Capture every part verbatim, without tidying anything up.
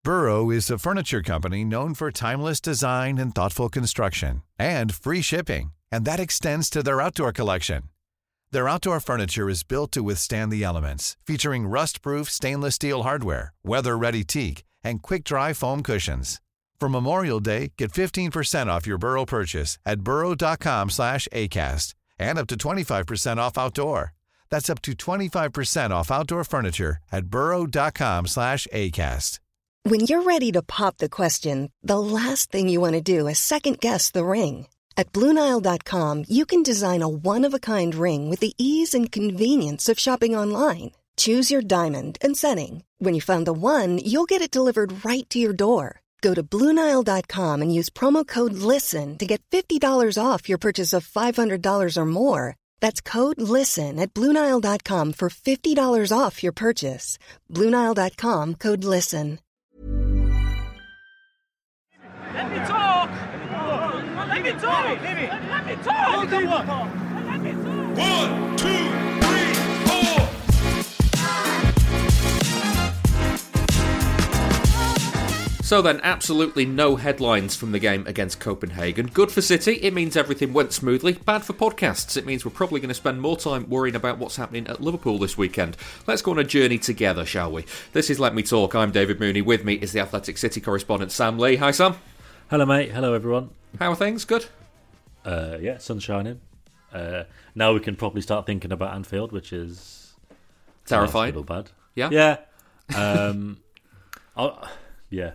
Burrow is a furniture company known for timeless design and thoughtful construction, and free shipping, and that extends to their outdoor collection. Their outdoor furniture is built to withstand the elements, featuring rust-proof stainless steel hardware, weather-ready teak, and quick-dry foam cushions. For Memorial Day, get fifteen percent off your Burrow purchase at burrow.com slash ACAST and up to twenty-five percent off outdoor. That's up to twenty-five percent off outdoor furniture at burrow.com slash ACAST. When you're ready to pop the question, the last thing you want to do is second-guess the ring. At Blue Nile dot com, you can design a one-of-a-kind ring with the ease and convenience of shopping online. Choose your diamond and setting. When you find the one, you'll get it delivered right to your door. Go to Blue Nile dot com and use promo code LISTEN to get fifty dollars off your purchase of five hundred dollars or more. That's code LISTEN at Blue Nile dot com for fifty dollars off your purchase. Blue Nile dot com, code LISTEN. Let me talk! Let me talk! Let me talk! Let me talk! Let me talk! One, two, three, four! So then, absolutely no headlines from the game against Copenhagen. Good for City, it means everything went smoothly. Bad for podcasts, it means we're probably going to spend more time worrying about what's happening at Liverpool this weekend. Let's go on a journey together, shall we? This is Let Me Talk, I'm David Mooney. With me is the Athletic City correspondent Sam Lee. Hi Sam. Hello mate, hello everyone. How are things? Good? Uh, yeah, sun's shining. Uh, now we can probably start thinking about Anfield, which is... terrifying. A little bad. Yeah? Yeah. Um, I, yeah.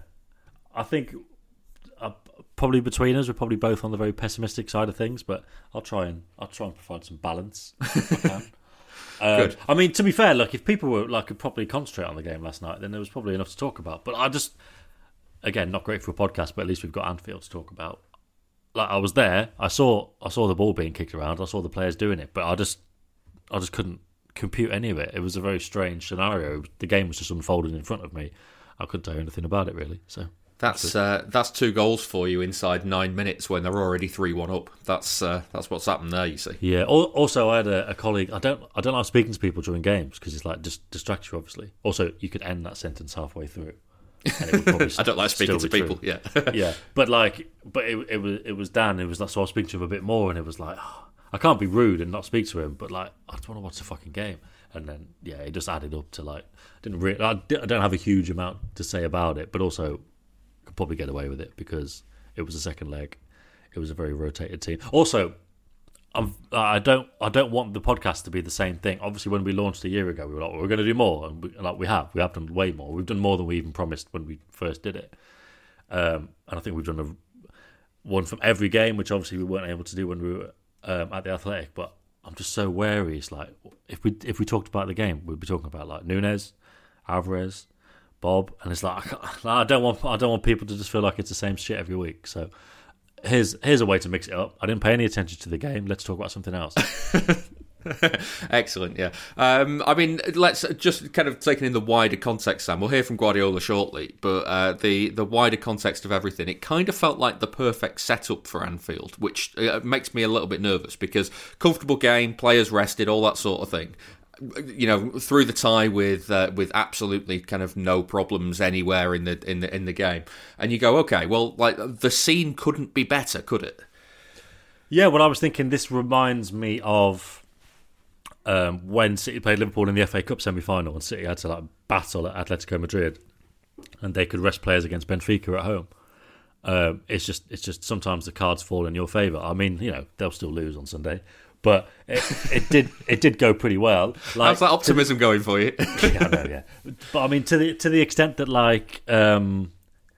I think uh, probably between us, we're probably both on the very pessimistic side of things, but I'll try and I'll try and provide some balance if I can. Uh, Good. I mean, to be fair, look, if people were like could probably concentrate on the game last night, then there was probably enough to talk about. But I just, again, not great for a podcast, but at least we've got Anfield to talk about. Like I was there, I saw I saw the ball being kicked around, I saw the players doing it, but I just I just couldn't compute any of it. It was a very strange scenario. The game was just unfolding in front of me. I couldn't tell you anything about it really. So. That's uh, that's two goals for you inside nine minutes when they're already three one up. That's uh, that's what's happened there. You see. Yeah. Also, I had a, a colleague. I don't I don't like speaking to people during games because it's like just distracts you. Obviously. Also, you could end that sentence halfway through. And it would probably I don't like speaking to people. True. Yeah. Yeah. But like, but it, it was it was Dan. It was like so I was speaking to him a bit more, and it was like oh, I can't be rude and not speak to him, but like I just want to watch the fucking game. And then yeah, it just added up to like didn't really. I, I don't have a huge amount to say about it, but also. Could probably get away with it because it was a second leg. It was a very rotated team. Also, I'm, I don't I don't want the podcast to be the same thing. Obviously, when we launched a year ago, we were like, we're going to do more, and we, like we have, we have done way more. We've done more than we even promised when we first did it. Um, and I think we've done a, one from every game, which obviously we weren't able to do when we were um, at the Athletic. But I'm just so wary. It's like if we if we talked about the game, we'd be talking about like Nunes, Alvarez. Bob, and it's like I don't want I don't want people to just feel like it's the same shit every week. So here's here's a way to mix it up. I didn't pay any attention to the game. Let's talk about something else. Excellent, yeah. Um, I mean, let's just kind of taking in the wider context, Sam. We'll hear from Guardiola shortly, but uh, the the wider context of everything, it kind of felt like the perfect setup for Anfield, which uh, makes me a little bit nervous because comfortable game, players rested, all that sort of thing. You know, through the tie with uh, with absolutely kind of no problems anywhere in the in the in the game, and you go, okay, well, like the scene couldn't be better, could it? Yeah, well, I was thinking this reminds me of um, when City played Liverpool in the F A Cup semi-final, and City had to like battle at Atletico Madrid, and they could rest players against Benfica at home. Um, it's just it's just sometimes the cards fall in your favour. I mean, you know, they'll still lose on Sunday. But it, it did it did go pretty well. Like, how's that optimism to, going for you? yeah, I know, yeah. But I mean, to the to the extent that like um,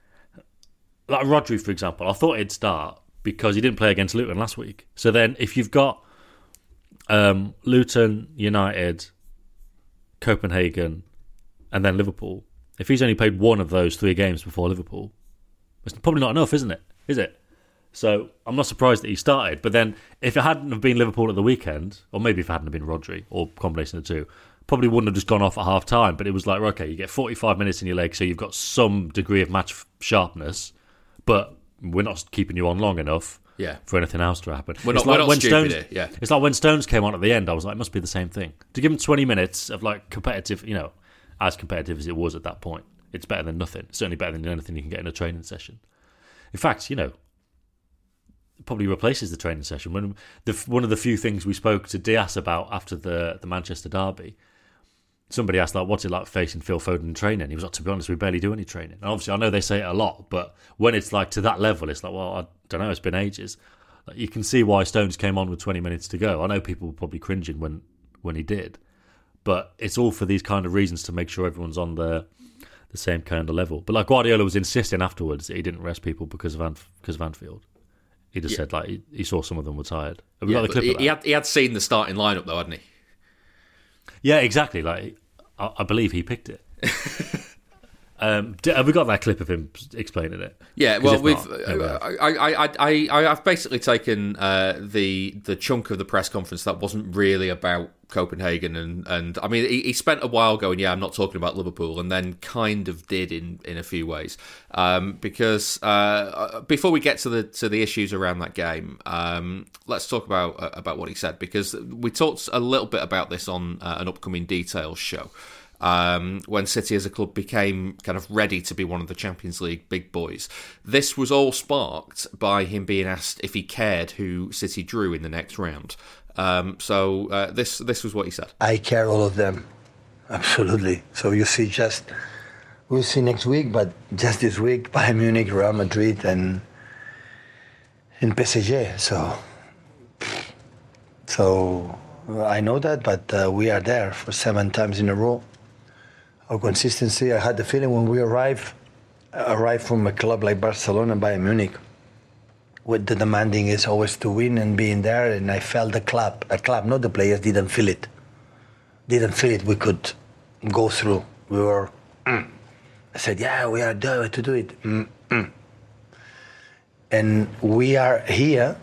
like Rodri, for example, I thought he'd start because he didn't play against Luton last week. So then, if you've got um, Luton, United, Copenhagen, and then Liverpool, if he's only played one of those three games before Liverpool, it's probably not enough, isn't it? Is it? So I'm not surprised that he started. But then if it hadn't have been Liverpool at the weekend, or maybe if it hadn't have been Rodri, or combination of the two, probably wouldn't have just gone off at half time. But it was like, okay, you get forty-five minutes in your leg, so you've got some degree of match sharpness, but we're not keeping you on long enough yeah. for anything else to happen. We're it's not, like we're not when stupid Stones, here. Yeah. It's like when Stones came on at the end, I was like, it must be the same thing. To give him twenty minutes of like competitive, you know, as competitive as it was at that point, It's better than nothing. It's certainly better than anything you can get in a training session. In fact, you know, it probably replaces the training session. When the, one of the few things we spoke to Diaz about after the, the Manchester derby, somebody asked, like, what's it like facing Phil Foden in training? He was like, to be honest, we barely do any training. And obviously, I know they say it a lot, but when it's like to that level, it's like, well, I don't know, it's been ages. Like, you can see why Stones came on with twenty minutes to go. I know people were probably cringing when, when he did, but it's all for these kind of reasons to make sure everyone's on the the same kind of level. But like Guardiola was insisting afterwards that he didn't rest people because of Anf- because of Anfield. He just yeah. said like he, he saw some of them were tired. Have we yeah, got the clip he, of that? he had he had seen the starting lineup though, hadn't he? Yeah, exactly. Like I, I believe he picked it. Um, have we got that clip of him explaining it? Yeah, well, we've. Not, no, we I, I, I, I, I've basically taken uh, the the chunk of the press conference that wasn't really about Copenhagen, and, and I mean, he, he spent a while going, "Yeah, I'm not talking about Liverpool," and then kind of did in, in a few ways, um, because uh, before we get to the to the issues around that game, um, let's talk about uh, about what he said, because we talked a little bit about this on uh, an upcoming Details show. Um, when City as a club became kind of ready to be one of the Champions League big boys. This was all sparked by him being asked if he cared who City drew in the next round. Um, so uh, this this was what he said. I care all of them, absolutely. So you see, just we'll see next week, but just this week, Bayern Munich, Real Madrid, and in P S G. So, so I know that, but uh, we are there for seven times in a row. Our consistency, I had the feeling when we arrived, arrived from a club like Barcelona, Bayern Munich, what the demanding is always to win and being there, and I felt the club, the club, not the players, didn't feel it. Didn't feel it, we could go through. We were, mm. I said, yeah, we are there to do it. Mm-mm. And we are here,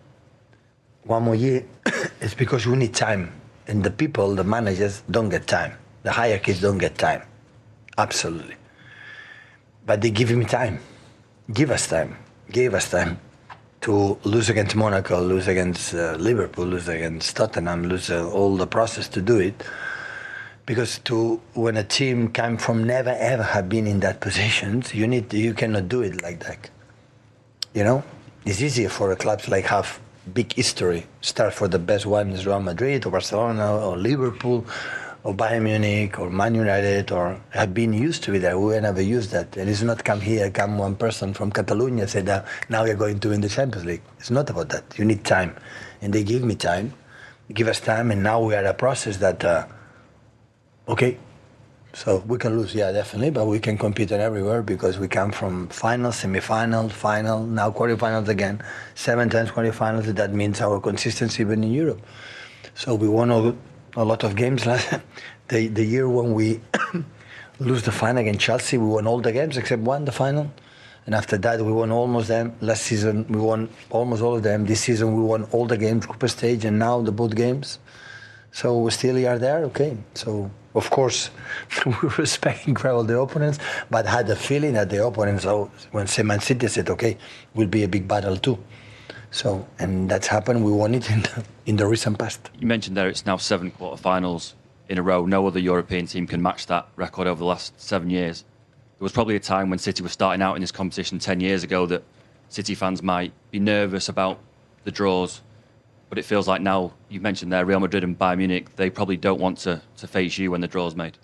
one more year, it's because we need time. And the people, the managers, don't get time. The hierarchies don't get time, absolutely. But they give me time, give us time, gave us time to lose against Monaco, lose against uh, Liverpool, lose against Tottenham, lose uh, all the process to do it. Because to when a team come from never ever have been in that position, you need to, you cannot do it like that. You know, it's easier for a clubs like have big history, start for the best ones, Real Madrid or Barcelona or Liverpool, or Bayern Munich, or Man United, or have been used to it. We never used that. And it's not come here, come one person from Catalonia said, uh, now we're going to win the Champions League. It's not about that. You need time. And they give me time, give us time, and now we are at a process that, uh, okay, so we can lose, yeah, definitely, but we can compete on everywhere because we come from final, semi-final, final, now quarterfinals again, seven times quarterfinals. That means our consistency even in Europe. So we won all, a lot of games last the the year when we lose the final against Chelsea. We won all the games except one, the final, and after that we won almost them. Last season we won almost all of them. This season we won all the games, group stage, and now the both games. So we still are there, okay. So of course we respect incredible the opponents, but had the feeling that the opponents, oh, when Man City said, okay, will be a big battle too. So, and that's happened. We won it in the, in the recent past. You mentioned there it's now seven quarterfinals in a row. No other European team can match that record over the last seven years. There was probably a time when City was starting out in this competition ten years ago that City fans might be nervous about the draws. But it feels like now, you mentioned there, Real Madrid and Bayern Munich, they probably don't want to, to face you when the draw's made.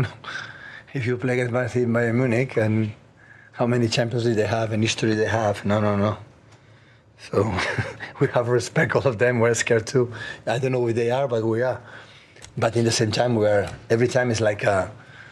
If you play against Bayern Munich and how many Champions League they have and history they have, no, no, no. So we have respect, all of them. We're scared too. I don't know who they are, but we are. But in the same time, we're every time it's like a,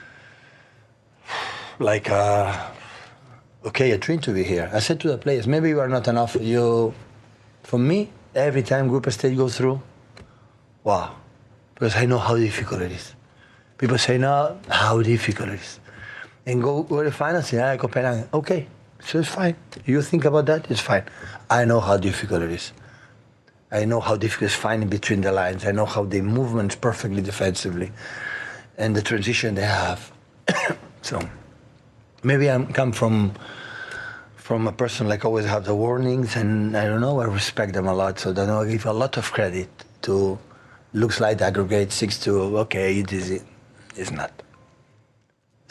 like a, okay, a dream to be here. I said to the players, maybe you are not enough. You, for me, every time group stage goes through, wow, because I know how difficult it is. People say, no, how difficult it is. And go go to the finals, yeah, Copenhagen, okay. So it's fine. You think about that, it's fine. I know how difficult it is. I know how difficult it is finding between the lines. I know how they movement perfectly defensively and the transition they have. So maybe I come from from a person like always have the warnings, and I don't know, I respect them a lot. So then I give a lot of credit to looks like the aggregate six two, okay, it is it. It's not.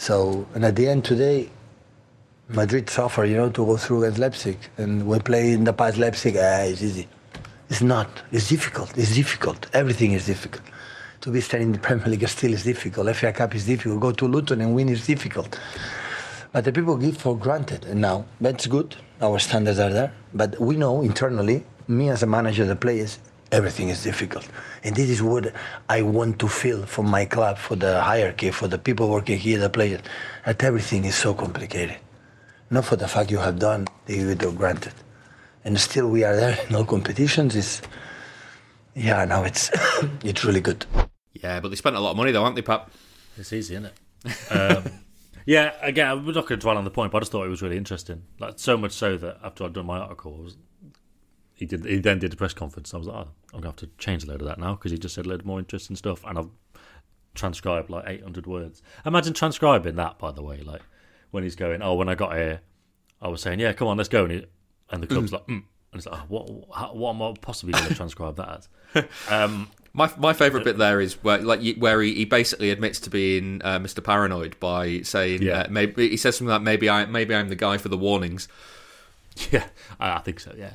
So, and at the end today, Madrid suffer, you know, to go through against Leipzig. And we play in the past Leipzig, ah, it's easy. It's not. It's difficult. It's difficult. Everything is difficult. To be staying in the Premier League still is difficult. F A Cup is difficult. Go to Luton and win is difficult. But the people give for granted. And now, that's good. Our standards are there. But we know internally, me as a manager, the players, everything is difficult. And this is what I want to feel from my club, for the hierarchy, for the people working here, the players, that everything is so complicated. Not for the fact you have done, they give it for granted. And still we are there in all competitions. It's, yeah, now it's it's really good. Yeah, but they spent a lot of money though, haven't they, Pap? It's easy, isn't it? um, yeah, again, we're not going to dwell on the point, but I just thought it was really interesting. Like, so much so that after I'd done my article, I was, he did. He then did a press conference. I was like, oh, I'm going to have to change a load of that now, because he just said a load more interesting stuff, and I've transcribed like eight hundred words. Imagine transcribing that, by the way, like when he's going, oh, when I got here, I was saying, yeah, come on, let's go, and, he, and the club's mm. like, mm. and it's like, oh, what, how, what am I possibly going to transcribe that as? Um, My my favourite bit there is where like where he, he basically admits to being uh, Mister Paranoid by saying yeah. uh, maybe he says something like maybe I maybe I'm the guy for the warnings. Yeah, I, I think so. Yeah,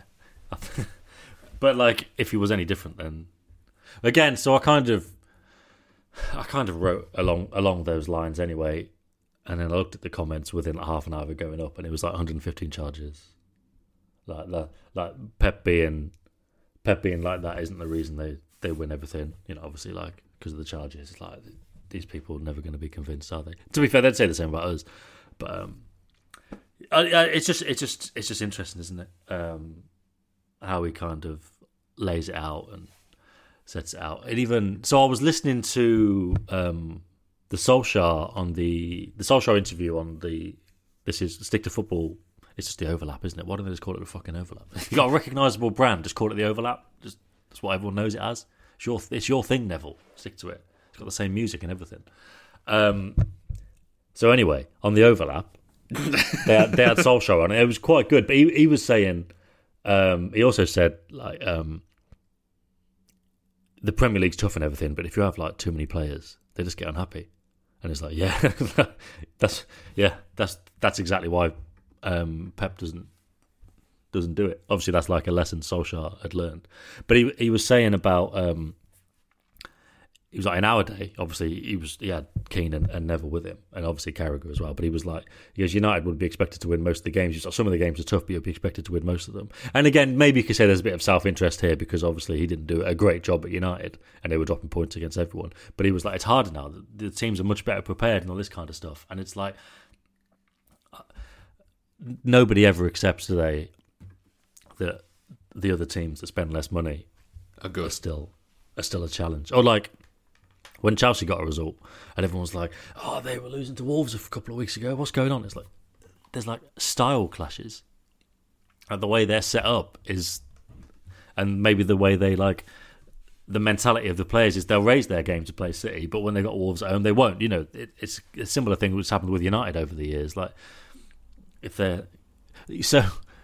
but like if he was any different, then again, so I kind of I kind of wrote along along those lines anyway, and then I looked at the comments within like half an hour of it going up, and it was like one hundred fifteen charges. Like like, like Pep being Pep being like that isn't the reason they. They win everything, you know. Obviously, like because of the charges, it's like these people are never going to be convinced, are they? To be fair, they'd say the same about us, but um, I, I, it's just, it's just, it's just interesting, isn't it? Um, how he kind of lays it out and sets it out. And even so, I was listening to um, the Solskjaer on the the Solskjaer interview on the this is Stick to Football. It's just the overlap, isn't it? Why don't they just call it the fucking overlap? You got a recognisable brand, just call it the overlap. Just that's what everyone knows it as. It's your, it's your thing, Neville. Stick to it. It's got the same music and everything. Um, so anyway, on the overlap, they had, they had Solskjaer on it. It was quite good, but he, he was saying, um, he also said, like, um, the Premier League's tough and everything, but if you have like too many players, they just get unhappy. And it's like, yeah, that's yeah, that's that's exactly why um, Pep doesn't. doesn't do it. Obviously, that's like a lesson Solskjaer had learned. But he he was saying about um, he was like in our day. Obviously, he was he had Keane and, and Neville with him, and obviously Carragher as well. But he was like, he goes, United would be expected to win most of the games. He's like, some of the games are tough, but you'd be expected to win most of them. And again, maybe you could say there's a bit of self interest here because obviously he didn't do a great job at United, and they were dropping points against everyone. But he was like, it's harder now. The, the teams are much better prepared and all this kind of stuff. And it's like nobody ever accepts today that the other teams that spend less money are good. Are still are still a challenge. Or like when Chelsea got a result and everyone was like, "Oh, they were losing to Wolves a couple of weeks ago. What's going on?" It's like there's like style clashes, and the way they're set up is, and maybe the way they like the mentality of the players is they'll raise their game to play City, but when they got Wolves at home, they won't. You know, it, it's a similar thing that's happened with United over the years. Like if they're so.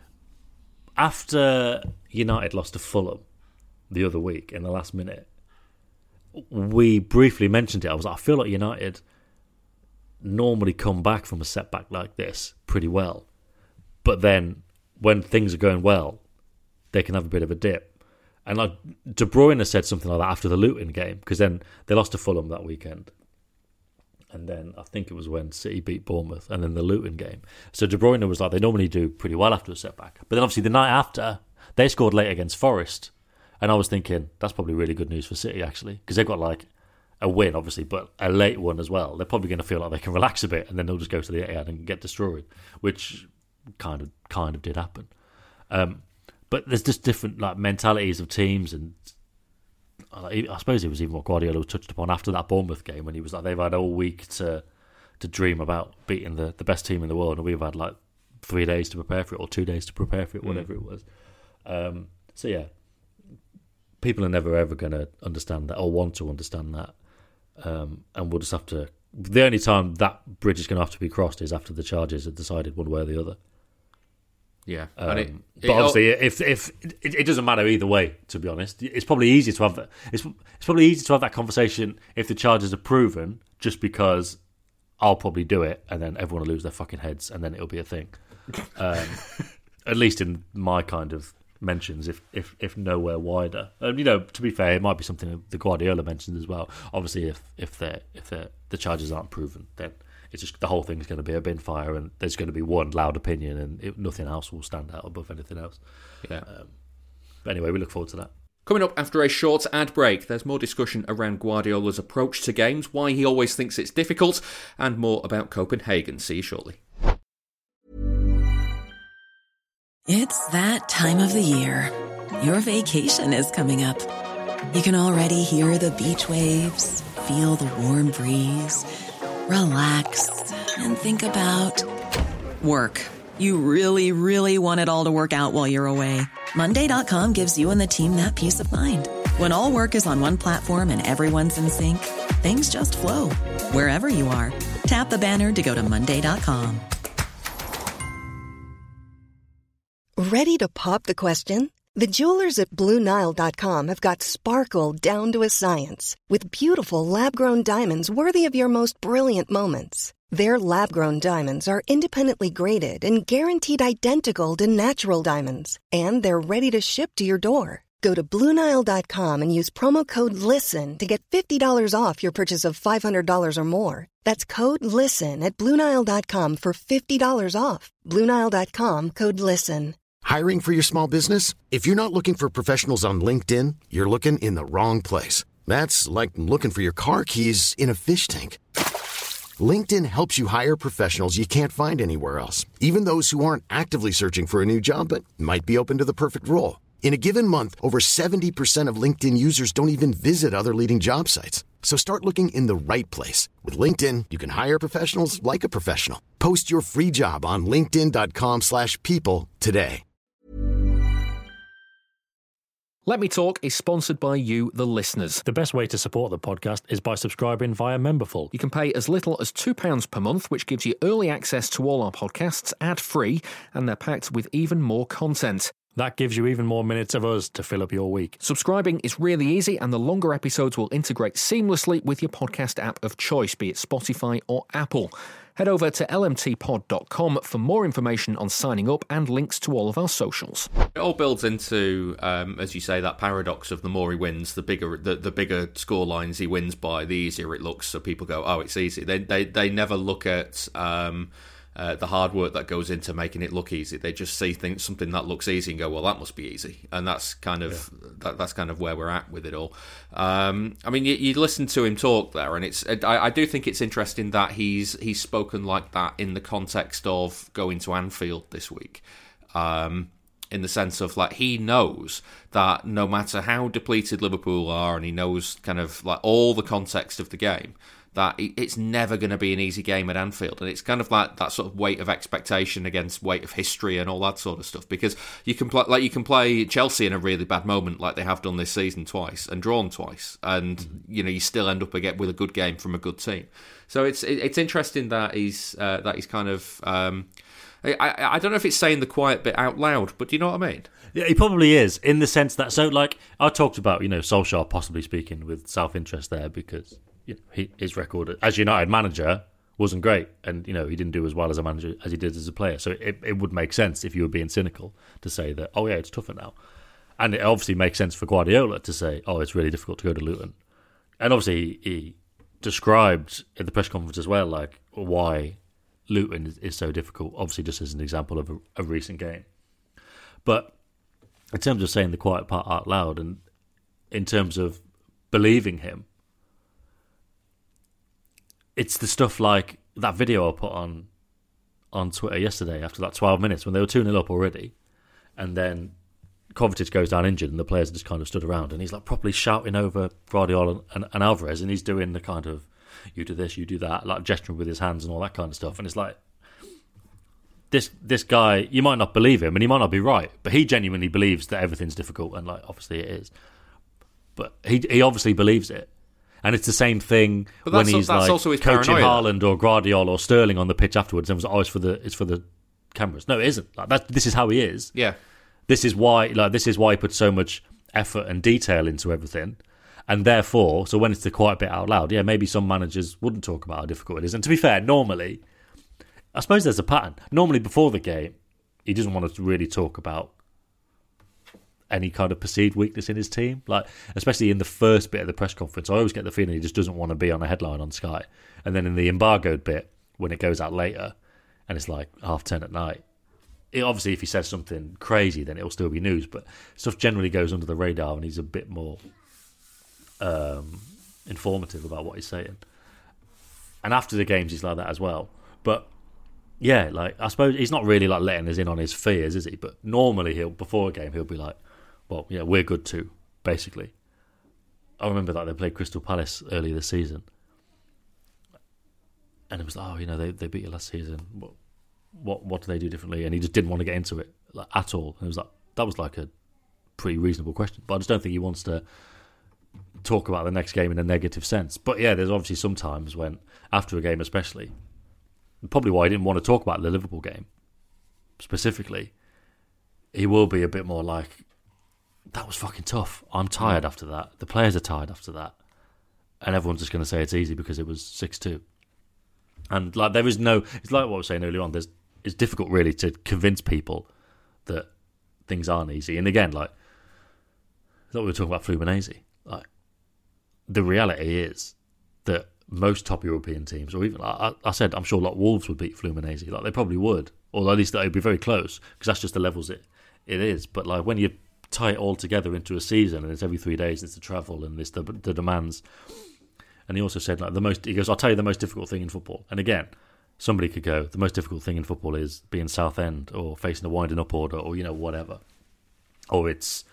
After United lost to Fulham the other week in the last minute, we briefly mentioned it. I was like, I feel like United normally come back from a setback like this pretty well. But then when things are going well, they can have a bit of a dip. And like De Bruyne said something like that after the Luton game, because then they lost to Fulham that weekend. And then I think it was when City beat Bournemouth and then the Luton game. So De Bruyne was like, they normally do pretty well after a setback. But then obviously the night after, they scored late against Forest. And I was thinking, that's probably really good news for City, actually. Because they've got like a win, obviously, but a late one as well. They're probably going to feel like they can relax a bit and then they'll just go to the Etihad and get destroyed, which kind of kind of did happen. Um, but there's just different like mentalities of teams, and I suppose it was even what Guardiola touched upon after that Bournemouth game when he was like, they've had all week to to dream about beating the, the best team in the world, and we've had like three days to prepare for it or two days to prepare for it, whatever mm. it was. Um, so yeah, people are never ever going to understand that or want to understand that, um, and we'll just have to. The only time that bridge is going to have to be crossed is after the charges are decided one way or the other. Yeah, um, and it, but it, obviously, if if it, it doesn't matter either way, to be honest, it's probably easier to have that. It's it's probably easier to have that conversation if the charges are proven, just because I'll probably do it, and then everyone will lose their fucking heads, and then it'll be a thing. Um, at least in my kind of mentions, if if if nowhere wider. And you know, to be fair, it might be something the Guardiola mentions as well. Obviously, if if they if they the charges aren't proven, then it's just the whole thing is going to be a bin fire, and there's going to be one loud opinion, and it, nothing else will stand out above anything else. Yeah. Um, but anyway, we look forward to that. Coming up after a short ad break, there's more discussion around Guardiola's approach to games, why he always thinks it's difficult, and more about Copenhagen. See you shortly. It's that time of the year. Your vacation is coming up. You can already hear the beach waves, feel the warm breeze, relax, and think about work. You really, really want it all to work out while you're away. Monday dot com gives you and the team that peace of mind. When all work is on one platform and everyone's in sync, things just flow. Wherever you are, tap the banner to go to Monday dot com. Ready to pop the question? The jewelers at Blue Nile dot com have got sparkle down to a science with beautiful lab-grown diamonds worthy of your most brilliant moments. Their lab-grown diamonds are independently graded and guaranteed identical to natural diamonds, and they're ready to ship to your door. Go to Blue Nile dot com and use promo code LISTEN to get fifty dollars off your purchase of five hundred dollars or more. That's code LISTEN at Blue Nile dot com for fifty dollars off. Blue Nile dot com, code LISTEN. Hiring for your small business? If you're not looking for professionals on LinkedIn, you're looking in the wrong place. That's like looking for your car keys in a fish tank. LinkedIn helps you hire professionals you can't find anywhere else, even those who aren't actively searching for a new job but might be open to the perfect role. In a given month, over seventy percent of LinkedIn users don't even visit other leading job sites. So start looking in the right place. With LinkedIn, you can hire professionals like a professional. Post your free job on linkedin dot com slash people today. Let Me Talk is sponsored by you, the listeners. The best way to support the podcast is by subscribing via Memberful. You can pay as little as two pounds per month, which gives you early access to all our podcasts ad-free, and they're packed with even more content. That gives you even more minutes of us to fill up your week. Subscribing is really easy, and the longer episodes will integrate seamlessly with your podcast app of choice, be it Spotify or Apple. Head over to l m t pod dot com for more information on signing up and links to all of our socials. It all builds into, um, as you say, that paradox of the more he wins, the bigger the, the bigger score lines he wins by, the easier it looks. So people go, oh, it's easy. They they, they never look at um, uh, the hard work that goes into making it look easy. They just see things, something that looks easy and go, well, that must be easy. And that's kind of yeah. that, that's kind of where we're at with it all. Um, I mean, you, you listen to him talk there, and it's I, I do think it's interesting that he's he's spoken like that in the context of going to Anfield this week. Um, in the sense of, like, he knows that no matter how depleted Liverpool are, and he knows kind of like all the context of the game, that it's never going to be an easy game at Anfield. And it's kind of like that sort of weight of expectation against weight of history and all that sort of stuff. Because you can play, like you can play Chelsea in a really bad moment, like they have done this season twice, and drawn twice, and mm-hmm. you know you still end up again with a good game from a good team. So it's it's interesting that he's uh, that he's kind of. Um, I, I don't know if it's saying the quiet bit out loud, but do you know what I mean? Yeah, he probably is, in the sense that, so like, I talked about, you know, Solskjaer possibly speaking with self-interest there because, you know, he, his record as United manager wasn't great, and, you know, he didn't do as well as a manager as he did as a player. So it, it would make sense if you were being cynical to say that, oh yeah, it's tougher now. And it obviously makes sense for Guardiola to say, oh, it's really difficult to go to Luton. And obviously he described in the press conference as well, like, why Luton is, is so difficult, obviously just as an example of a, a recent game. But in terms of saying the quiet part out loud, and in terms of believing him, it's the stuff like that video I put on on Twitter yesterday after that twelve minutes when they were two nil up already, and then Kovacic goes down injured and the players just kind of stood around, and he's like properly shouting over Guardiola and, and Alvarez, and he's doing the kind of, you do this, you do that, like gesturing with his hands and all that kind of stuff. And it's like, this this guy, you might not believe him, and he might not be right, but he genuinely believes that everything's difficult, and like obviously it is. But he he obviously believes it. And it's the same thing when he's like coaching Haaland or Guardiola or Sterling on the pitch afterwards, and was always for the it's for the cameras. No, it isn't. Like that, this is how he is. Yeah. This is why like this is why he puts so much effort and detail into everything. And therefore, so when it's the quiet bit out loud, yeah, maybe some managers wouldn't talk about how difficult it is. And to be fair, normally, I suppose there's a pattern. Normally before the game, he doesn't want to really talk about any kind of perceived weakness in his team. Like, especially in the first bit of the press conference, I always get the feeling he just doesn't want to be on a headline on Sky. And then in the embargoed bit, when it goes out later, and it's like half ten at night, it, obviously if he says something crazy, then it'll still be news. But stuff generally goes under the radar, and he's a bit more um, informative about what he's saying. And after the games, he's like that as well. But yeah, like I suppose he's not really like letting us in on his fears, is he? But normally he'll before a game he'll be like, "Well, yeah, we're good too." Basically, I remember that they played Crystal Palace earlier this season, and it was like, "Oh, you know, they they beat you last season. What what what do they do differently?" And he just didn't want to get into it like, at all. And it was like that was like a pretty reasonable question, but I just don't think he wants to talk about the next game in a negative sense. But yeah, there's obviously some times when after a game, especially. Probably why he didn't want to talk about the Liverpool game specifically. He will be a bit more like, that was fucking tough. I'm tired after that. The players are tired after that. And everyone's just going to say it's easy because it was six two. And like there is no, it's like what I was saying earlier on, there's, it's difficult really to convince people that things aren't easy. And again, like, I thought we were talking about Fluminense. Like, the reality is that most top European teams, or even like I, I said, I'm sure like Wolves would beat Fluminense. Like they probably would, or at least they'd be very close because that's just the levels it it is. But like when you tie it all together into a season, and it's every three days, it's the travel and it's the the demands. And he also said like the most. He goes, I'll tell you the most difficult thing in football. And again, somebody could go, the most difficult thing in football is being Southend or facing a winding up order, or you know whatever, or it's,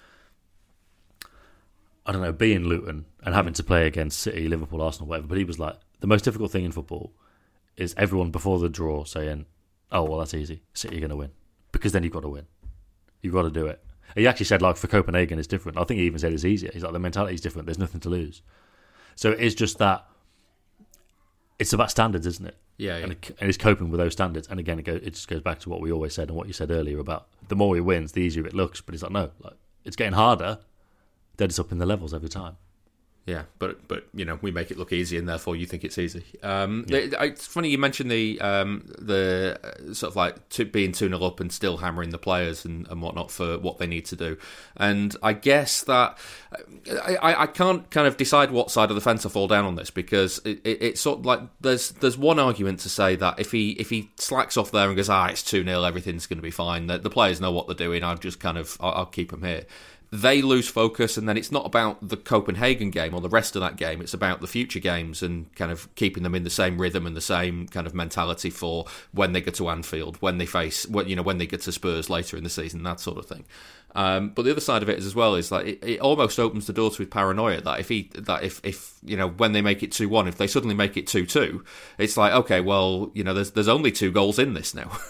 I don't know, being Luton and having to play against City, Liverpool, Arsenal, whatever. But he was like, the most difficult thing in football is everyone before the draw saying, oh, well, that's easy. City are going to win. Because then you've got to win. You've got to do it. He actually said, like, for Copenhagen, it's different. I think he even said it's easier. He's like, the mentality is different. There's nothing to lose. So it is just that, it's about standards, isn't it? Yeah, yeah. And, it, and it's coping with those standards. And again, it, go, it just goes back to what we always said and what you said earlier about the more he wins, the easier it looks. But he's like, no, like it's getting harder. Then it's up in the levels every time. Yeah, but but you know we make it look easy, and therefore you think it's easy. Um, Yeah. it- it's funny you mentioned the um, the uh, sort of like two, being two nil up and still hammering the players and, and whatnot for what they need to do. And I guess that I, I, I can't kind of decide what side of the fence I fall down on this, because it, it, it's sort of like there's there's one argument to say that if he if he slacks off there and goes, ah, it's two nil, everything's going to be fine. The, the players know what they're doing. I'll just kind of I'll, I'll keep them here. They lose focus, and then it's not about the Copenhagen game or the rest of that game. It's about the future games and kind of keeping them in the same rhythm and the same kind of mentality for when they get to Anfield, when they face, you know, when they get to Spurs later in the season, that sort of thing. Um, but the other side of it is as well is like it, it almost opens the door to his paranoia that if he that if if you know when they make it two one, if they suddenly make it two two, it's like, okay, well, you know, there's there's only two goals in this now.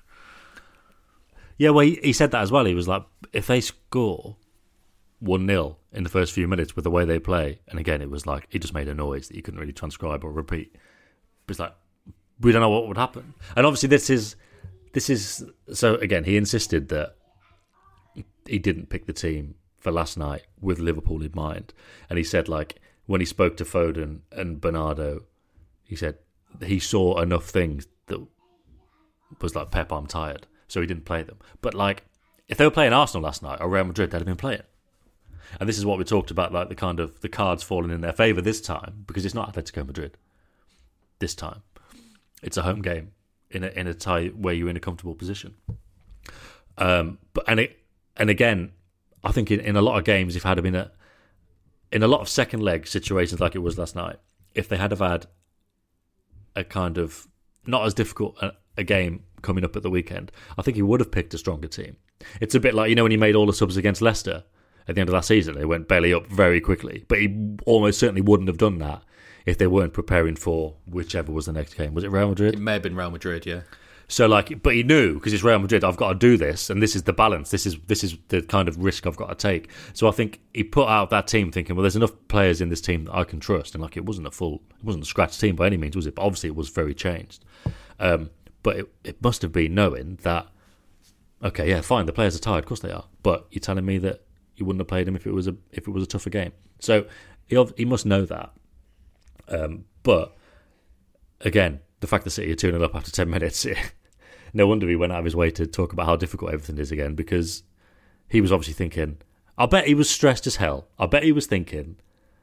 Yeah, well, he, he said that as well. He was like, if they score one nil in the first few minutes with the way they play, and again, it was like, he just made a noise that you couldn't really transcribe or repeat. But it's like, we don't know what would happen. And obviously this is, this is, so again, he insisted that he didn't pick the team for last night with Liverpool in mind. And he said, like, when he spoke to Foden and Bernardo, he said he saw enough things that was like, Pep, I'm tired. So he didn't play them. But like, if they were playing Arsenal last night or Real Madrid, they'd have been playing. And this is what we talked about, like the kind of the cards falling in their favour this time, because it's not Atletico Madrid this time. It's a home game in a in a tie where you're in a comfortable position. Um, but and it and again, I think in, in a lot of games, if had been a in a lot of second leg situations like it was last night, if they had have had a kind of not as difficult a, a game coming up at the weekend, I think he would have picked a stronger team. It's a bit like, you know, when he made all the subs against Leicester at the end of last season, they went belly up very quickly. But he almost certainly wouldn't have done that if they weren't preparing for whichever was the next game. Was it Real Madrid? It may have been Real Madrid, yeah. So, like, but he knew, because it's Real Madrid, I've got to do this, and this is the balance. This is this is the kind of risk I've got to take. So I think he put out that team thinking, well, there's enough players in this team that I can trust. And, like, it wasn't a full, it wasn't a scratch team by any means, was it? But obviously it was very changed. Um, but it, it must have been knowing that, okay, yeah, fine, the players are tired, of course they are. But you're telling me that you wouldn't have played him if it was a if it was a tougher game. So He he must know that. Um, but again, the fact that City are two nil up after ten minutes, no wonder he went out of his way to talk about how difficult everything is again, because he was obviously thinking, I bet he was stressed as hell. I bet he was thinking,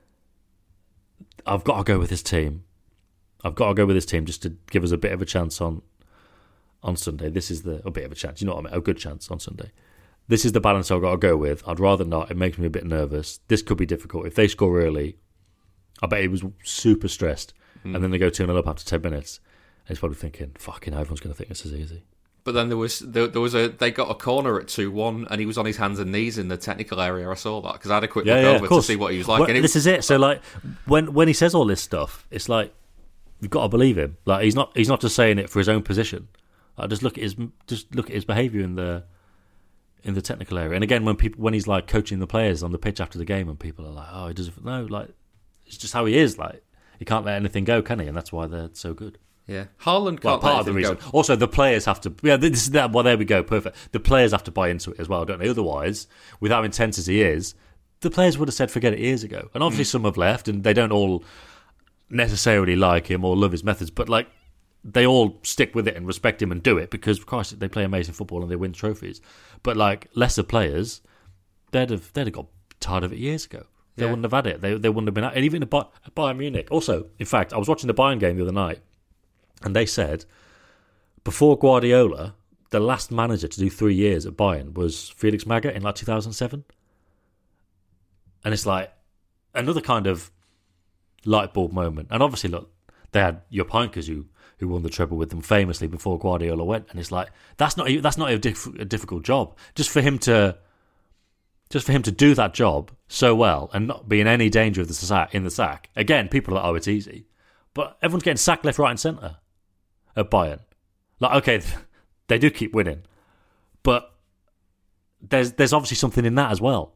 I've got to go with this team. I've got to go with this team just to give us a bit of a chance on on Sunday. This is the a bit of a chance, you know what I mean? A good chance on Sunday. This is the balance I've got to go with. I'd rather not. It makes me a bit nervous. This could be difficult. If they score early, I bet he was super stressed. Mm. And then they go two nil up after ten minutes. And he's probably thinking, fucking hell, everyone's going to think this is easy. But then there was there, there was a they got a corner at two one, and he was on his hands and knees in the technical area. I saw that because I had a quick yeah, look yeah, over to see what he was like. Well, and it this was, is it. So like when when he says all this stuff, it's like you've got to believe him. Like he's not he's not just saying it for his own position. Like, just look at his just look at his behaviour in the in the technical area. And again, when people when he's like coaching the players on the pitch after the game, and people are like, oh, he doesn't no, like it's just how he is. Like he can't let anything go, can he? And that's why they're so good. Yeah, Haaland can't well, part let of the anything reason. go. Also, the players have to. Yeah, this is that. Well, there we go. Perfect. The players have to buy into it as well, don't they? Otherwise, with how intense as he is, the players would have said forget it years ago. And obviously, mm. some have left, and they don't all necessarily like him or love his methods, but like they all stick with it and respect him and do it because, of course, they play amazing football and they win trophies. But like lesser players, they'd have they'd have got tired of it years ago. They yeah. wouldn't have had it. They they wouldn't have been. And even at Bayern Munich. Also, in fact, I was watching the Bayern game the other night. And they said, before Guardiola, the last manager to do three years at Bayern was Felix Magath in like two thousand seven. And it's like another kind of light bulb moment. And obviously, look, they had Jupp Heynckes who who won the treble with them famously before Guardiola went. And it's like that's not that's not a, diff- a difficult job. Just for him to just for him to do that job so well and not be in any danger of the sack in the sack. Again, people are like, oh, it's easy, but everyone's getting sacked left, right, and centre. At Bayern, like okay, they do keep winning, but there's there's obviously something in that as well,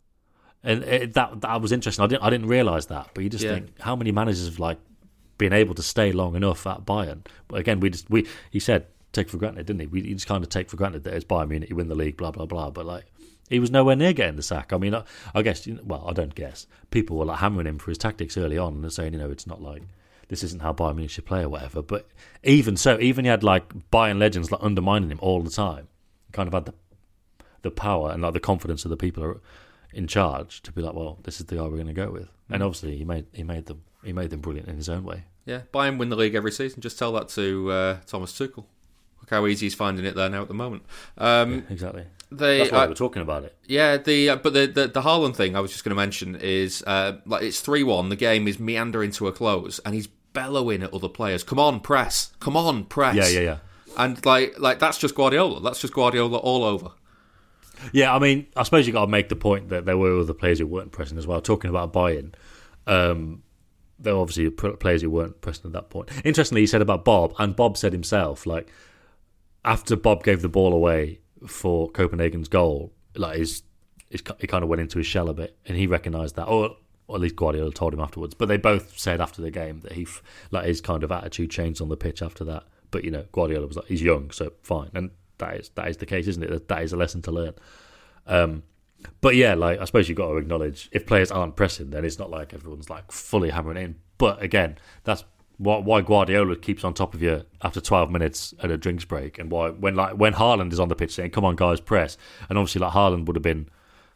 and it, that that was interesting. I didn't I didn't realise that, but you just yeah. think how many managers have like been able to stay long enough at Bayern? But again, we just we he said take for granted, didn't he? We just kind of take for granted that it's Bayern Munich, you win the league, blah blah blah. But like he was nowhere near getting the sack. I mean, I, I guess well, I don't guess people were like hammering him for his tactics early on and saying, you know, it's not like. This isn't how Bayern Munich should play or whatever. But even so, even he had like Bayern legends like undermining him all the time. Kind of had the the power and like the confidence of the people in charge to be like, well, this is the guy we're going to go with. Mm-hmm. And obviously, he made he made them he made them brilliant in his own way. Yeah, Bayern win the league every season. Just tell that to uh, Thomas Tuchel. Look how easy he's finding it there now at the moment. Um, yeah, exactly. They, That's why uh, we're talking about it. Yeah, the uh, but the, the the Haaland thing I was just going to mention is uh, like it's three one. The game is meandering to a close, and he's bellowing at other players. Come on, press! Come on, press! Yeah, yeah, yeah. And like, like that's just Guardiola. That's just Guardiola all over. Yeah, I mean, I suppose you got to make the point that there were other players who weren't pressing as well. Talking about Bayern, um, there were obviously players who weren't pressing at that point. Interestingly, he said about Bob, and Bob said himself, like after Bob gave the ball away for Copenhagen's goal, like his, his he kind of went into his shell a bit, and he recognised that. Or Or at least Guardiola told him afterwards. But they both said after the game that he, like, his kind of attitude changed on the pitch after that. But you know, Guardiola was like, he's young, so fine, and that is that is the case, isn't it? That, that is a lesson to learn. Um, but yeah, like I suppose you've got to acknowledge if players aren't pressing, then it's not like everyone's like fully hammering in. But again, that's why, why Guardiola keeps on top of you after twelve minutes at a drinks break, and why when like when Haaland is on the pitch saying, "Come on, guys, press," and obviously like Haaland would have been.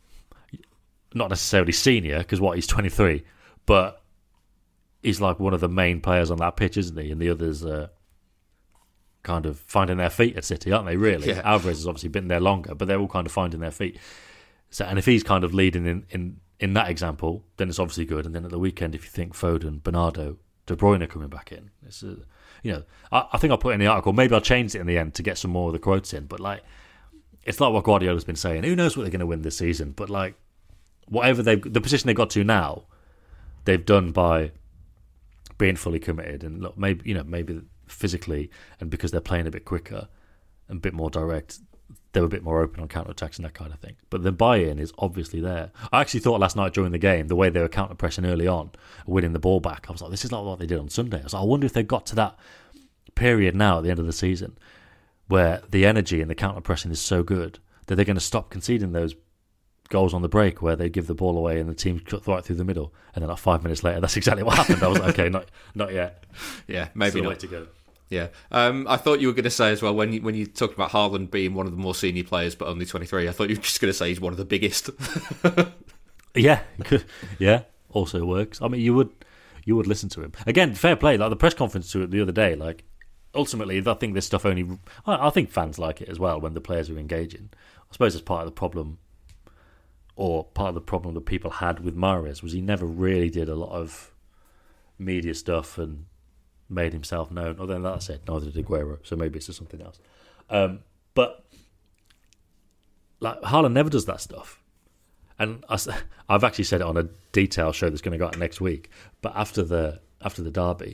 Not necessarily senior, because what, he's twenty-three, but he's like one of the main players on that pitch, isn't he? And the others are kind of finding their feet at City, aren't they, really? Yeah. Alvarez has obviously been there longer, but they're all kind of finding their feet. So, and if he's kind of leading in, in, in that example, then it's obviously good. And then at the weekend, if you think Foden, Bernardo, De Bruyne coming back in, it's a, you know, I, I think I'll put in the article, maybe I'll change it in the end to get some more of the quotes in, but like, it's like what Guardiola's been saying. Who knows what they're going to win this season? But like, whatever they've, the position they've got to now, they've done by being fully committed and look, maybe you know, maybe physically and because they're playing a bit quicker and a bit more direct, they're a bit more open on counter-attacks and that kind of thing. But the buy-in is obviously there. I actually thought last night during the game, the way they were counter-pressing early on, winning the ball back, I was like, this is not what they did on Sunday. I was like, I wonder if they got to that period now at the end of the season where the energy and the counter-pressing is so good that they're going to stop conceding those goals on the break where they give the ball away and the team cut right through the middle, and then like five minutes later, that's exactly what happened. I was like, okay, not not yet. Yeah, maybe Still not. way to go. Yeah, um, I thought you were going to say as well when you when you talked about Haaland being one of the more senior players, but only twenty-three. I thought you were just going to say he's one of the biggest. yeah, yeah, also works. I mean, you would you would listen to him again. Fair play, like the press conference to it the other day. Like ultimately, I think this stuff only. I, I think fans like it as well when the players are engaging. I suppose it's part of the problem, or part of the problem that people had with Mahrez was he never really did a lot of media stuff and made himself known. Other than that, I said neither did Aguero, so maybe it's just something else. Um, but like Haaland never does that stuff, and I, I've actually said it on a detailed show that's going to go out next week. But after the after the derby,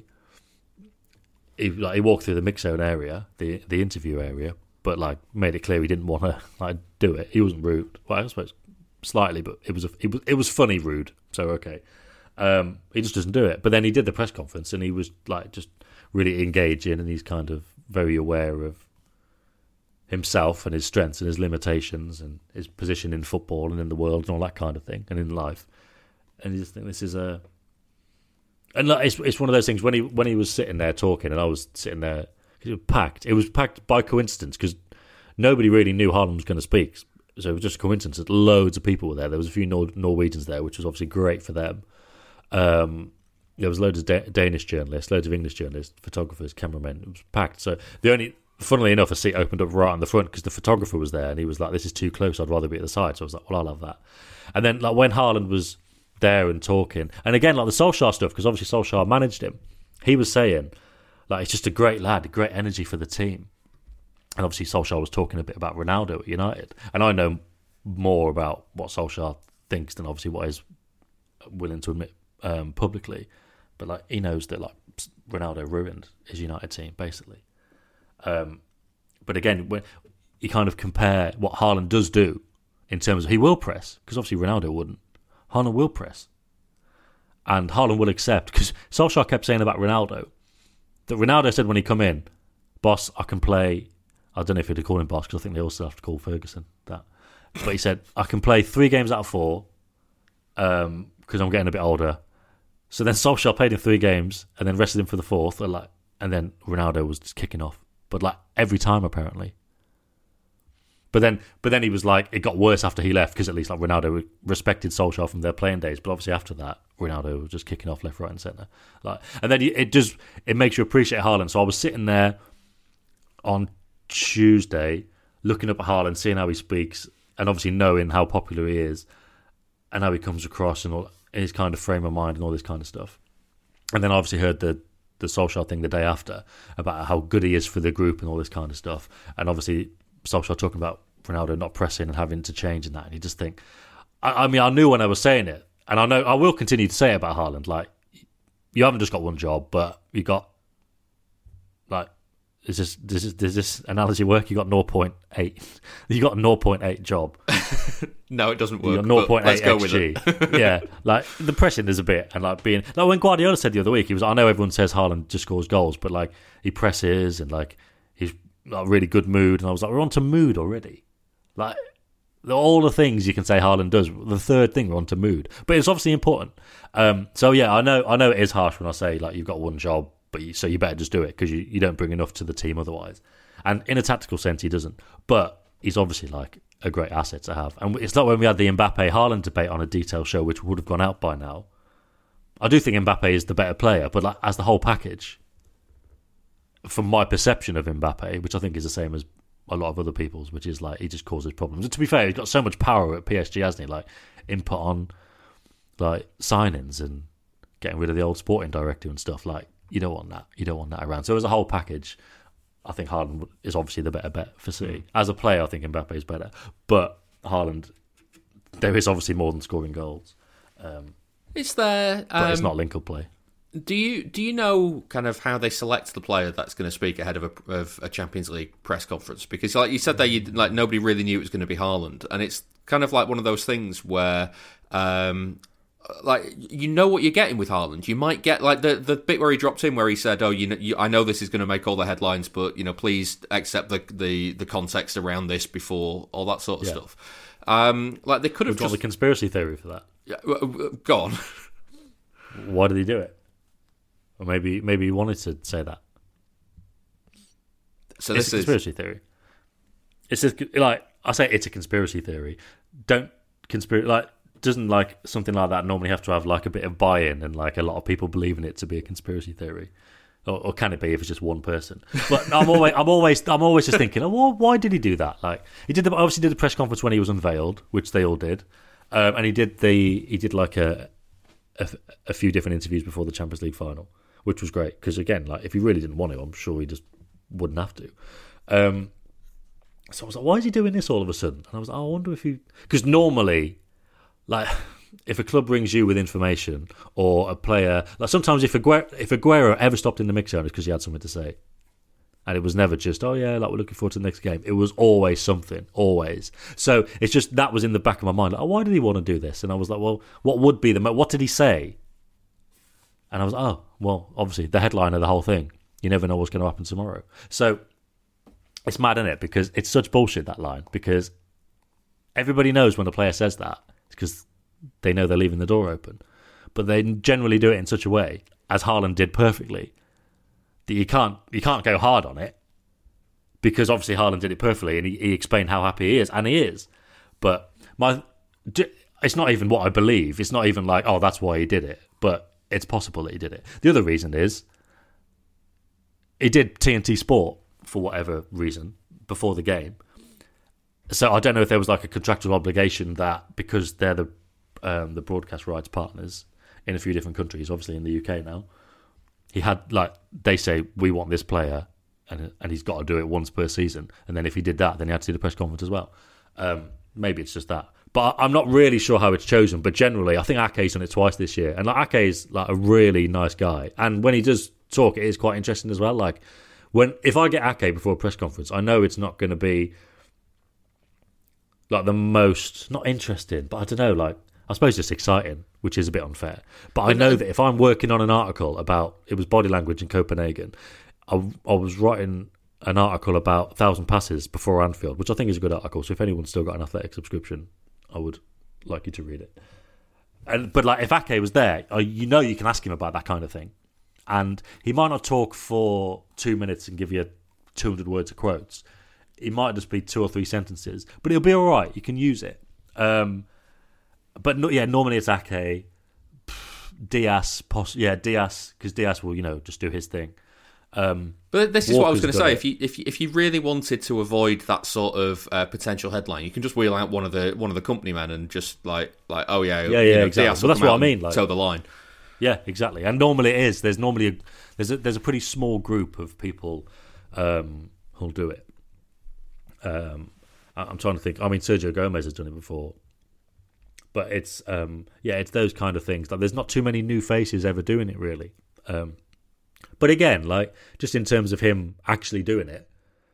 he like he walked through the mix zone area, the the interview area, but like made it clear he didn't want to like do it. He wasn't rude. Well, I suppose slightly, but it was a, it was it was funny rude. So okay. Um, he just doesn't do it. But then he did the press conference and he was like just really engaging, and he's kind of very aware of himself and his strengths and his limitations and his position in football and in the world and all that kind of thing and in life. And you just think this is a and like, it's it's one of those things when he when he was sitting there talking and I was sitting there, it was packed. It was packed by coincidence because nobody really knew Haaland was going to speak. So it was just a coincidence that loads of people were there. There was a few Nor- Norwegians there, which was obviously great for them. Um, there was loads of da- Danish journalists, loads of English journalists, photographers, cameramen. It was packed. So the only, funnily enough, a seat opened up right on the front because the photographer was there, and he was like, "This is too close. I'd rather be at the side." So I was like, "Well, I'll have that." And then, like when Haaland was there and talking, and again, like the Solskjaer stuff, because obviously Solskjaer managed him. He was saying, like, he's just a great lad, great energy for the team. And obviously Solskjaer was talking a bit about Ronaldo at United, and I know more about what Solskjaer thinks than obviously what he's willing to admit. Um, publicly, but like he knows that like Ronaldo ruined his United team basically. Um, but again, when you kind of compare what Haaland does do in terms of he will press, because obviously Ronaldo wouldn't. Haaland will press, and Haaland will accept, because Solskjaer kept saying about Ronaldo that Ronaldo said when he come in, "Boss, I can play." I don't know if he'd call him boss because I think they also have to call Ferguson that, but he said, "I can play three games out of four um, because I'm getting a bit older." So then Solskjaer played in three games and then rested him for the fourth, and, like, and then Ronaldo was just kicking off. But like every time apparently. But then, but then he was like, it got worse after he left because at least like Ronaldo respected Solskjaer from their playing days. But obviously after that, Ronaldo was just kicking off left, right, and centre. Like, and then it just it makes you appreciate Haaland. So I was sitting there on Tuesday looking up at Haaland, seeing how he speaks, and obviously knowing how popular he is and how he comes across and all. His kind of frame of mind and all this kind of stuff. And then I obviously heard the the Solskjaer thing the day after about how good he is for the group and all this kind of stuff. And obviously Solskjaer talking about Ronaldo not pressing and having to change and that. And you just think, I, I mean, I knew when I was saying it, and I know I will continue to say it about Haaland. Like, you haven't just got one job, but you got like. Is this, does, this, does this analogy work? You got zero point eight. You got a zero point eight job. No, it doesn't work. You got zero point eight let's X go G. with it. Yeah, like the pressing is a bit, and like being like when Guardiola said the other week, he was. I know everyone says Haaland just scores goals, but like he presses and like he's like really good mood, and I was like, we're on to mood already. Like all the things you can say Haaland does. The third thing, we're on to mood, but it's obviously important. Um, so yeah, I know, I know it is harsh when I say like you've got one job. But you, so you better just do it because you, you don't bring enough to the team otherwise. And in a tactical sense, he doesn't. But he's obviously like a great asset to have. And it's like when we had the Mbappe-Haaland debate on a detailed show, which would have gone out by now. I do think Mbappe is the better player, but like as the whole package, from my perception of Mbappe, which I think is the same as a lot of other people's, which is like he just causes problems. And to be fair, he's got so much power at P S G, hasn't he? Like input on like signings and getting rid of the old sporting director and stuff. Like, you don't want that. You don't want that around. So as a whole package, I think Haaland is obviously the better bet for City. As a player, I think Mbappe is better. But Haaland, there is obviously more than scoring goals. Um, is there? Um, but it's not link-up play. Do you do you know kind of how they select the player that's going to speak ahead of a, of a Champions League press conference? Because like you said there, you, like nobody really knew it was going to be Haaland, and it's kind of like one of those things where. Um, Like you know what you're getting with Haaland. You might get like the, the bit where he dropped in, where he said, "Oh, you know, you, I know this is going to make all the headlines, but you know, please accept the the, the context around this before all that sort of yeah. stuff." Um, like they could have We've got just the conspiracy theory for that. Yeah, uh, go on. Why did he do it? Or maybe maybe he wanted to say that. So it's this a conspiracy is... theory. It's just, like I say, it's a conspiracy theory. Don't conspiracy like doesn't like something like that normally have to have like a bit of buy-in and like a lot of people believe in it to be a conspiracy theory, or, or can it be if it's just one person? But I'm always I'm always I'm always just thinking, oh, well, why did he do that? Like he did the, obviously did the press conference when he was unveiled, which they all did, um, and he did the he did like a, a a few different interviews before the Champions League final, which was great because again, like if he really didn't want to, I'm sure he just wouldn't have to. Um, so I was like, why is he doing this all of a sudden? And I was like, oh, I wonder if he... Because normally, like, if a club brings you with information or a player... Like, sometimes if Aguero, if Aguero ever stopped in the mix zone, it's because he had something to say. And it was never just, oh, yeah, like, we're looking forward to the next game. It was always something, always. So it's just, that was in the back of my mind. Like, oh, why did he want to do this? And I was like, well, what would be the... What did he say? And I was like, oh, well, obviously, the headline of the whole thing. You never know what's going to happen tomorrow. So... It's mad, isn't it? Because it's such bullshit, that line. Because everybody knows when a player says that. It's because they know they're leaving the door open. But they generally do it in such a way, as Haaland did perfectly, that you can't you can't go hard on it. Because obviously Haaland did it perfectly and he, he explained how happy he is. And he is. But my it's not even what I believe. It's not even like, oh, that's why he did it. But it's possible that he did it. The other reason is he did T N T Sport for whatever reason, before the game. So I don't know if there was like a contractual obligation that because they're the um, the broadcast rights partners in a few different countries, obviously in the U K now, he had like, they say, we want this player and and he's got to do it once per season. And then if he did that, then he had to do the press conference as well. Um, maybe it's just that. But I'm not really sure how it's chosen. But generally, I think Ake's done it twice this year. And like Ake's like a really nice guy. And when he does talk, it is quite interesting as well. Like, When if I get Ake before a press conference, I know it's not going to be like the most, not interesting, but I don't know, like I suppose just exciting, which is a bit unfair. But I know that if I'm working on an article about, it was body language in Copenhagen, I, I was writing an article about Thousand Passes before Anfield, which I think is a good article. So if anyone's still got an Athletic subscription, I would like you to read it. And but like if Ake was there, you know you can ask him about that kind of thing. And he might not talk for two minutes and give you two hundred words of quotes. It might just be two or three sentences, but it'll be all right. You can use it. Um, but no, yeah, normally it's Ake, Diaz, poss- yeah, Diaz, because Diaz will, you know, just do his thing. Um, but this is Walker's what I was going to say. it. If you if you, if you really wanted to avoid that sort of uh, potential headline, you can just wheel out one of the one of the company men and just like like oh yeah, yeah, yeah, you know, exactly. Diaz Well, that's what I mean. Like, toe the line. Yeah, exactly. And normally it is. There's normally a, there's a, there's a pretty small group of people um, who'll do it. Um, I'm trying to think. I mean, Sergio Gomez has done it before, but it's um, yeah, it's those kind of things. Like, there's not too many new faces ever doing it, really. Um, but again, like just in terms of him actually doing it,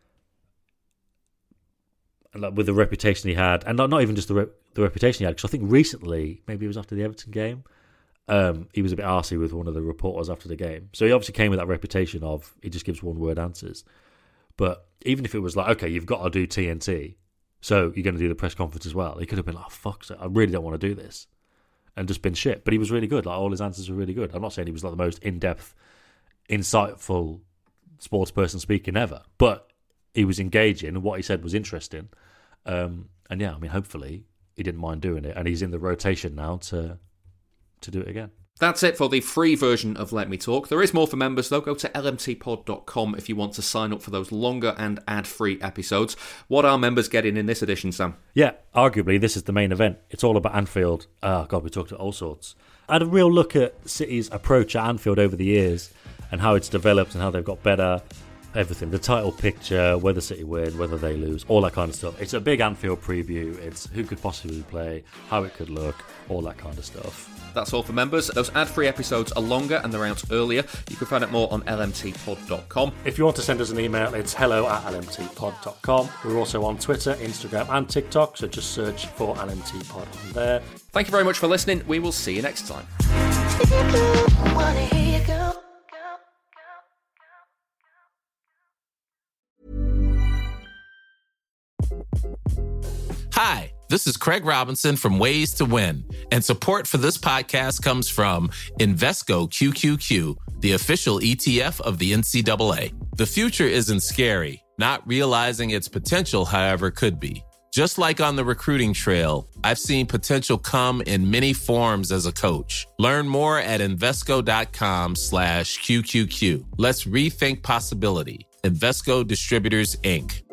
and like with the reputation he had, and not not even just the re- the reputation he had, because I think recently, maybe it was after the Everton game. Um, he was a bit arsey with one of the reporters after the game. So he obviously came with that reputation of he just gives one-word answers. But even if it was like, okay, you've got to do T N T, so you're going to do the press conference as well, he could have been like, oh, fuck, I really don't want to do this. And just been shit. But he was really good. Like, all his answers were really good. I'm not saying he was like the most in-depth, insightful sports person speaking ever. But he was engaging and what he said was interesting. Um, and yeah, I mean, hopefully he didn't mind doing it. And he's in the rotation now to... to do it again. That's it for the free version of Let Me Talk. There is more for members though. Go to L M T pod dot com if you want to sign up for those longer and ad-free episodes. What are members getting in this edition, Sam? Yeah, arguably this is the main event. It's all about Anfield. Oh God, we talked about all sorts. I had a real look at City's approach at Anfield over the years and how it's developed and how they've got better. Everything, the title picture, whether City win, whether they lose, all that kind of stuff. It's a big Anfield preview. It's who could possibly play, how it could look, all that kind of stuff. That's all for members. Those ad-free episodes are longer and they're out earlier. You can find out more on L M T pod dot com. If you want to send us an email, it's hello at L M T pod dot com. We're also on Twitter, Instagram and TikTok, so just search for L M T Pod on there. Thank you very much for listening. We will see you next time. Hi, this is Craig Robinson from Ways to Win, and support for this podcast comes from Invesco Q Q Q, the official E T F of the N C double A. The future isn't scary. Not realizing its potential, however, could be. Just like on the recruiting trail, I've seen potential come in many forms as a coach. Learn more at Invesco.com slash QQQ. Let's rethink possibility. Invesco Distributors, Incorporated.